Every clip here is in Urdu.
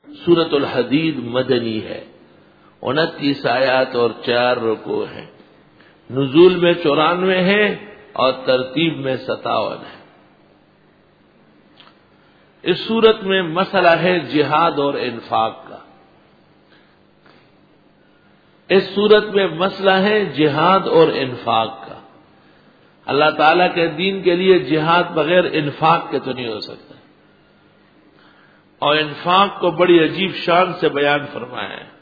سورۃ الحدید مدنی ہے، 29 آیات اور 4 رکوع ہیں، نزول میں 94 ہے اور ترتیب میں 57 ہے۔ اس سورت میں مسئلہ ہے جہاد اور انفاق کا۔ اس سورت میں مسئلہ ہے جہاد اور انفاق کا۔ اللہ تعالیٰ کے دین کے لیے جہاد بغیر انفاق کے تو نہیں ہو سکتا، اور انفاق کو بڑی عجیب شان سے بیان فرمایا ہے۔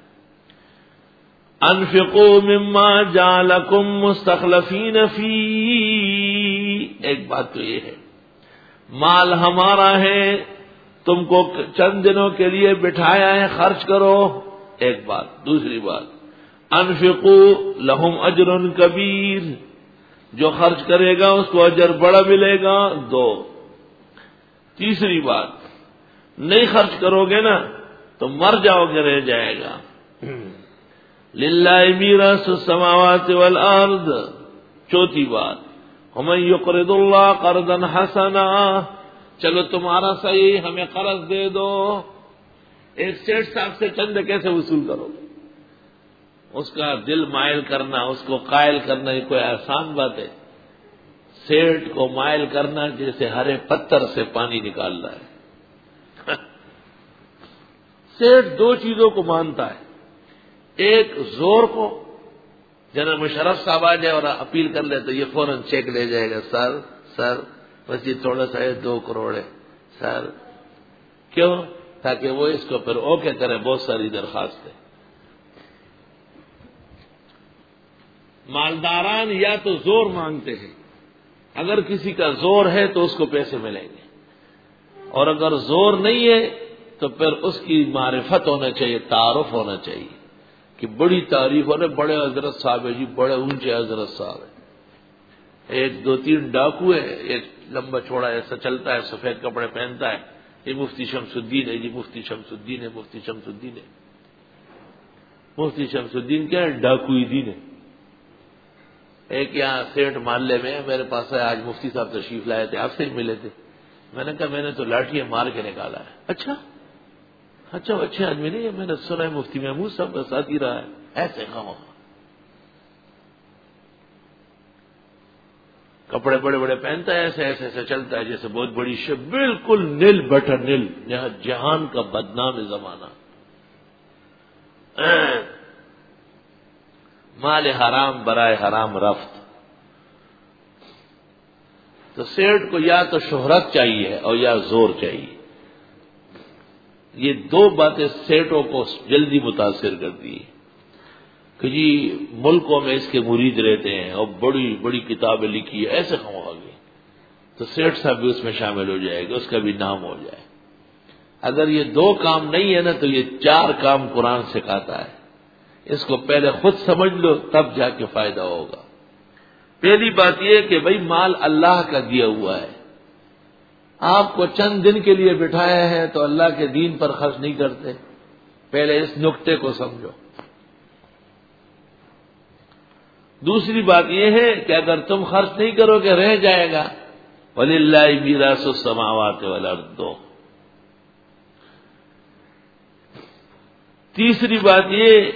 انفقوا مما جعلکم مستخلفین فی، ایک بات تو یہ ہے مال ہمارا ہے، تم کو چند دنوں کے لیے بٹھایا ہے، خرچ کرو، ایک بات۔ دوسری بات انفقوا لہم اجر کبیر، جو خرچ کرے گا اس کو اجر بڑا ملے گا، 2۔ تیسری بات نہیں خرچ کرو گے نا تو مر جاؤ گے، رہ جائے گا۔ للہ میراث السماوات والارض، چوتھی بات ومن یقرض اللہ قرضا حسنا، چلو تمہارا صحیح، ہمیں قرض دے دو۔ ایک سیٹھ صاحب سے چندے کیسے وصول کرو گے؟ اس کا دل مائل کرنا، اس کو قائل کرنا، یہ کوئی آسان بات ہے؟ سیٹھ کو مائل کرنا جیسے ہرے پتھر سے پانی نکالنا ہے۔ سیٹھ 2 چیزوں کو مانتا ہے، ایک زور کو، جناب مشرف صاحب آ جائے اور اپیل کر لے تو یہ فوراً چیک لے جائے گا، سر بس یہ تھوڑا سا ہے، 2 کروڑ ہے سر، کیوں؟ تاکہ وہ اس کو پھر اوکے کرے، بہت ساری درخواستیں۔ مالداران یا تو زور مانگتے ہیں، اگر کسی کا زور ہے تو اس کو پیسے ملیں گے، اور اگر زور نہیں ہے تو پھر اس کی معرفت ہونا چاہیے، تعارف ہونا چاہیے کہ بڑی تعریف ہونے، بڑے حضرت صاحب ہے جی، بڑے اونچے حضرت صاحب ہے۔ 1 2 3 ڈاکو ہے، ایک لمبا چھوڑا ایسا چلتا ہے، سفید کپڑے پہنتا ہے، یہ مفتی شمس الدین ہے جی، مفتی شمس الدین ہے، مفتی شمس الدین ہے۔ مفتی شمس الدین کیا ہے؟ ڈاکوئی دین ہے۔ ایک یہاں سیٹھ محلے میں میرے پاس ہے، آج مفتی صاحب تشریف لائے تھے، آپ سے ہی ملے تھے۔ میں نے کہا میں نے تو لاٹھی مار کے نکالا ہے۔ اچھا اچھے آدمی نہیں ہے، میں نے سنا ہے مفتی محمود صاحب کا ساتھ ہی رہا ہے، ایسے کہو۔ کپڑے بڑے بڑے پہنتا ہے، ایسے چلتا ہے جیسے بہت بڑی شب، بالکل نیل بٹر نیل، جہان کا بدنام زمانہ۔ مال حرام برائے حرام رفت۔ تو سیٹھ کو یا تو شہرت چاہیے اور یا زور چاہیے، یہ 2 باتیں سیٹوں کو جلدی متاثر کرتی ہے کہ جی ملکوں میں اس کے مرید رہتے ہیں اور بڑی بڑی کتابیں لکھی ہے، ایسے کہوں گے تو سیٹھ صاحب بھی اس میں شامل ہو جائے گا، اس کا بھی نام ہو جائے۔ اگر یہ 2 کام نہیں ہے نا تو یہ 4 کام قرآن سکھاتا ہے، اس کو پہلے خود سمجھ لو تب جا کے فائدہ ہوگا۔ پہلی بات یہ کہ بھائی مال اللہ کا دیا ہوا ہے، آپ کو چند دن کے لیے بٹھایا ہے تو اللہ کے دین پر خرچ نہیں کرتے، پہلے اس نقطے کو سمجھو۔ دوسری بات یہ ہے کہ اگر تم خرچ نہیں کرو گے رہ جائے گا، وَلِلَّهِ مِيرَاثُ السَّمَاوَاتِ وَالْأَرْضِ۔ تیسری بات یہ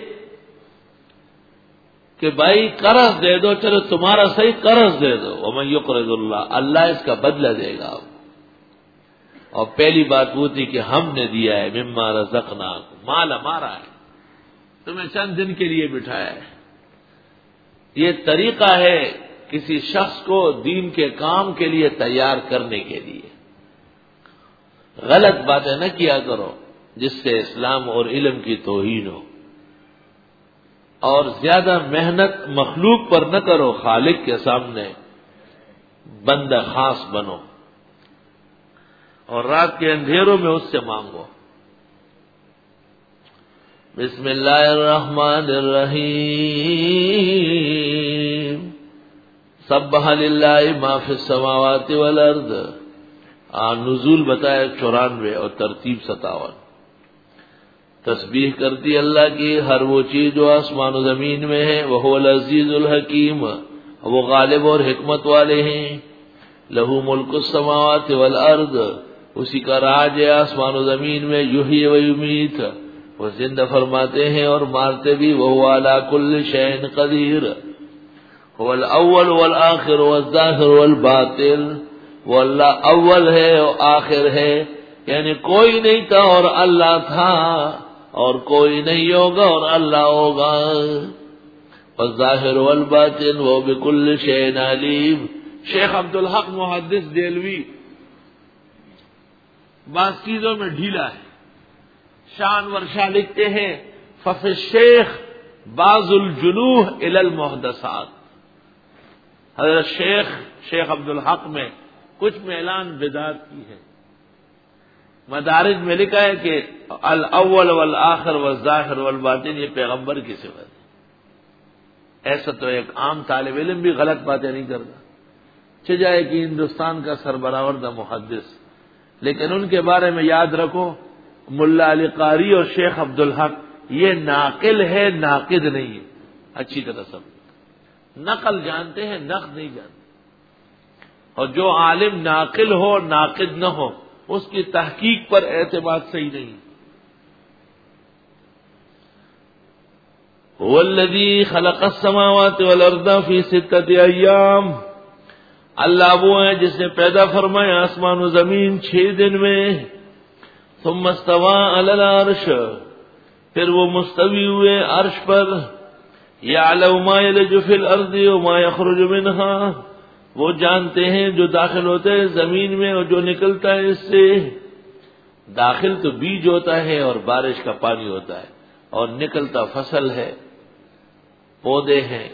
کہ بھائی قرض دے دو، چلو تمہارا صحیح قرض دے دو، وَمَن يُقْرِضُ اللَّهَ، اللہ اس کا بدلہ دے گا۔ اور پہلی بات وہ تھی کہ ہم نے دیا ہے، مما رزقناکم، مال ہمارا ہے، تمہیں چند دن کے لیے بٹھایا ہے۔ یہ طریقہ ہے کسی شخص کو دین کے کام کے لیے تیار کرنے کے لیے۔ غلط باتیں نہ کیا کرو جس سے اسلام اور علم کی توہین ہو، اور زیادہ محنت مخلوق پر نہ کرو، خالق کے سامنے بندہ خاص بنو، اور رات کے اندھیروں میں اس سے مانگو۔ بسم اللہ الرحمن الرحیم، سبح للہ ما فی السماوات والارض، نزول بتایا 94 اور ترتیب 57۔ تسبیح کرتی اللہ کی ہر وہ چیز جو آسمان و زمین میں ہے، وہو العزیز الحکیم، وہ غالب اور حکمت والے ہیں۔ لہو ملک السماوات والارض، اسی کا راج ہے آسمان و زمین میں، یحیی و یمیت، وہ زندہ فرماتے ہیں اور مارتے بھی، وہو علی کل شیء قدیر، هو الاول والآخر والظاہر والباطن، وہ اللہ اول ہے اور آخر ہے، یعنی کوئی نہیں تھا اور اللہ تھا، اور کوئی نہیں ہوگا اور اللہ ہوگا، والظاہر والباطن وہ بکل شیء علیم۔ شیخ عبدالحق محدث دہلوی بعض چیزوں میں ڈھیلا ہے، شان ورشاہ لکھتے ہیں ففی الشیخ بعض الجنوح الی المحدثات، حضرت شیخ عبدالحق میں کچھ میلان بدعت کی ہے۔ مدارج میں لکھا ہے کہ الاول والآخر والظاہر والباطن یہ پیغمبر کی صفت ہے۔ ایسا تو ایک عام طالب علم بھی غلط باتیں نہیں کرتا، چاہے کہ ہندوستان کا سربراہ محدث، لیکن ان کے بارے میں یاد رکھو ملا علی قاری اور شیخ عبدالحق یہ ناقل ہے، ناقد نہیں ہے، اچھی طرح سب نقل جانتے ہیں، نقد نہیں جانتے، اور جو عالم ناقل ہو ناقد نہ ہو اس کی تحقیق پر اعتماد صحیح نہیں۔ هو الذی خلق السماوات والارض فی 6 ایام، اللہ وہ ہے جس نے پیدا فرمایا آسمان و زمین 6 دن میں، ثم استوى علی العرش، پھر وہ مستوی ہوئے عرش پر، یعلم ما یلج فی الارض وما یخرج منها، وہ جانتے ہیں جو داخل ہوتے ہیں زمین میں اور جو نکلتا ہے اس سے، داخل تو بیج ہوتا ہے اور بارش کا پانی ہوتا ہے، اور نکلتا فصل ہے، پودے ہیں،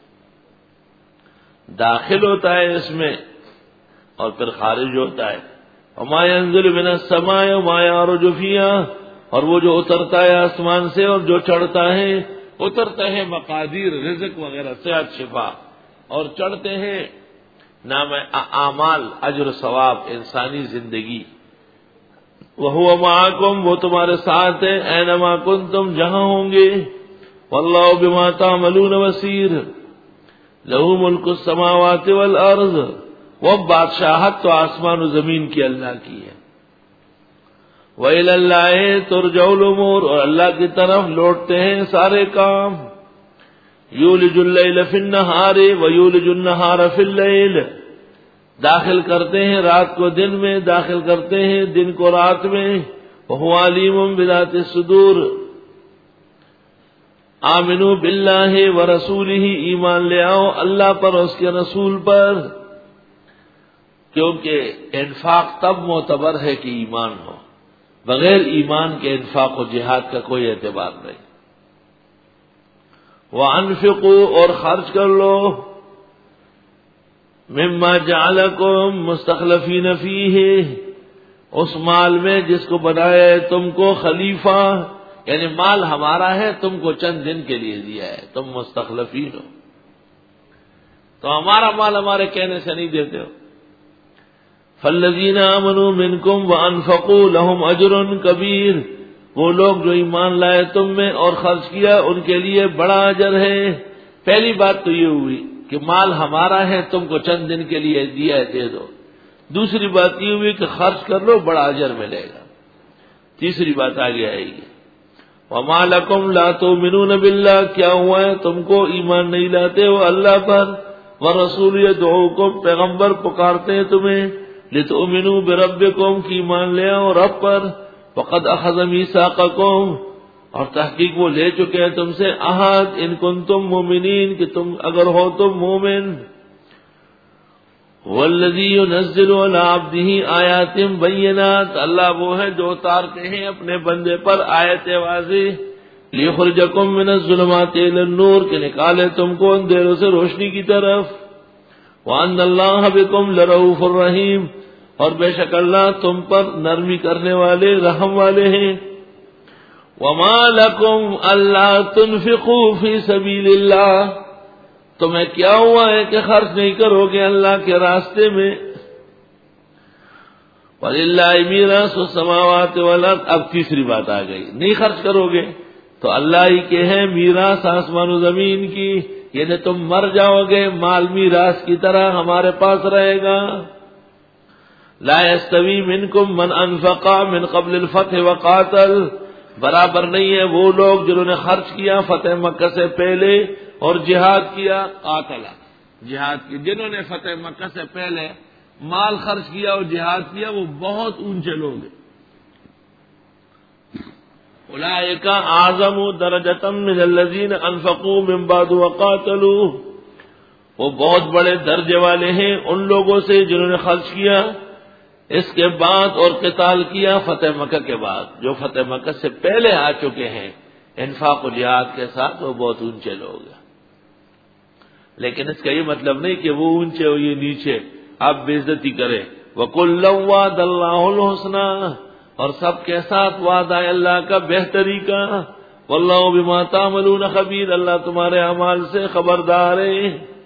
داخل ہوتا ہے اس میں اور پھر خارج ہوتا ہے۔ وما ينزل من السماء وما يعرج فيها، اور وہ جو اترتا ہے آسمان سے اور جو چڑھتا ہے، اترتا ہے مقادیر رزق وغیرہ صحت شفا، اور چڑھتے ہیں نام اعمال اجر و ثواب انسانی زندگی۔ وَهُوَ مَعَكُمْ، وہ تمہارے ساتھ ہے، اَيْنَمَا كُنتُمْ جہاں ہوں گے، وَاللَّهُ بِمَا تَعْمَلُونَ بَصِيرٌ، لَهُ مُلْكُ السَّمَاوَاتِ وَالْأَرْضِ، وہ بادشاہت تو آسمان و زمین کی اللہ کی ہے۔ وَإِلَى اللَّهِ تُرْجَعُ الْأُمُورُ، اور اللہ کی طرف لوٹتے ہیں سارے کام۔ یولج اللیل فی النہار ویولج النہار فی اللیل، داخل کرتے ہیں رات کو دن میں، داخل کرتے ہیں دن کو رات میں۔ وہو علیم بذات الصدور، آمنوا باللہ ورسولہ، ایمان لے آؤ اللہ پر اور اس کے رسول پر، کیونکہ انفاق تب معتبر ہے کہ ایمان ہو، بغیر ایمان کے انفاق و جہاد کا کوئی اعتبار نہیں۔ وَأَنفِقُوا، اور خرچ کر لو، مما جعلکم مستخلفین فیہ، اس مال میں جس کو بنایا ہے تم کو خلیفہ، یعنی مال ہمارا ہے، تم کو چند دن کے لیے دیا ہے، تم مستخلفین ہو، تو ہمارا مال ہمارے کہنے سے نہیں دیتے ہو۔ فالذین آمنوا منکم وانفقوا لهم اجر کبیر، وہ لوگ جو ایمان لائے تم میں اور خرچ کیا ان کے لیے بڑا اجر ہے۔ پہلی بات تو یہ ہوئی کہ مال ہمارا ہے، تم کو چند دن کے لیے دیا ہے، دے دو۔ دوسری بات یہ ہوئی کہ خرچ کر لو، بڑا اجر ملے گا۔ تیسری بات آگے آئے گی، وَمَا لَكُمْ لَا تُؤْمِنُونَ بِاللَّهِ، کیا ہوا ہے تم کو ایمان نہیں لاتے ہو اللہ پر، وَالرَّسُولُ يَدْعُوكُمْ، پیغمبر پکارتے ہیں تمہیں، لِتُؤْمِنُوا بِرَبِّكُمْ، کی ایمان لے آؤ رب پر، وَقَدْ أَخَذَ مِيثَاقَكُمْ، اور تحقیق وہ لے چکے ہیں تم سے عہد، ان کنتم مومنین، کہ تم اگر ہو تم مومن۔ وَالَّذِي يُنَزِّلُ عَلَىٰ عَبْدِهِ آيَاتٍ بَيِّنَاتٍ، اللہ وہ ہے جو اتارتے ہیں اپنے بندے پر آیت واضح، لِيُخْرِجَكُم مِّنَ الظُّلُمَاتِ إِلَى النُّورِ، کہ نکالے تم کو اندھیروں سے روشنی کی طرف۔ وَأَنَّ اللَّهَ بِكُمْ لَرَءُوفٌ رَحِيمٌ، اور بے شک اللہ تم پر نرمی کرنے والے رحم والے ہیں۔ وَمَا لَكُمْ أَلَّا تُنْفِقُوا فِي سَبِيلِ اللَّهِ، تمہیں کیا ہوا ہے کہ خرچ نہیں کرو گے اللہ کے راستے میں۔ وَلِلَّهِ مِيرَاثُ السَّمَاوَاتِ وَالْأَرْضِ، اب تیسری بات آ گئی، نہیں خرچ کرو گے تو اللہ ہی کے ہیں میراث آسمان و زمین کی، یعنی تم مر جاؤ گے مال میراث کی طرح ہمارے پاس رہے گا۔ لا یستوی منکم من انفق من قبل الفتح وقاتل، برابر نہیں ہے وہ لوگ جنہوں نے خرچ کیا فتح مکہ سے پہلے اور جہاد کیا، قاتلا جہاد کی، جنہوں نے فتح مکہ سے پہلے مال خرچ کیا اور جہاد کیا وہ بہت اونچے لوگ ہیں۔ اولئک اعظم درجۃ من الذین انفقوا من بعد وقاتلوا، وہ بہت بڑے درجے والے ہیں ان لوگوں سے جنہوں نے خرچ کیا اس کے بعد اور قتال کیا فتح مکہ کے بعد۔ جو فتح مکہ سے پہلے آ چکے ہیں انفاق و جہاد کے ساتھ وہ بہت اونچے لوگ ہیں۔ لیکن اس کا یہ مطلب نہیں کہ وہ اونچے اور یہ نیچے، آپ بے عزتی کریں۔ وَكُلًّا وَعَدَ اللَّهُ الْحُسْنَىٰ، اور سب کے ساتھ وعدہ ہے اللہ کا بہتری کا۔ وَاللَّهُ بِمَا تَعْمَلُونَ خَبِيرٌ، اللہ تمہارے اعمال سے خبردار ہے۔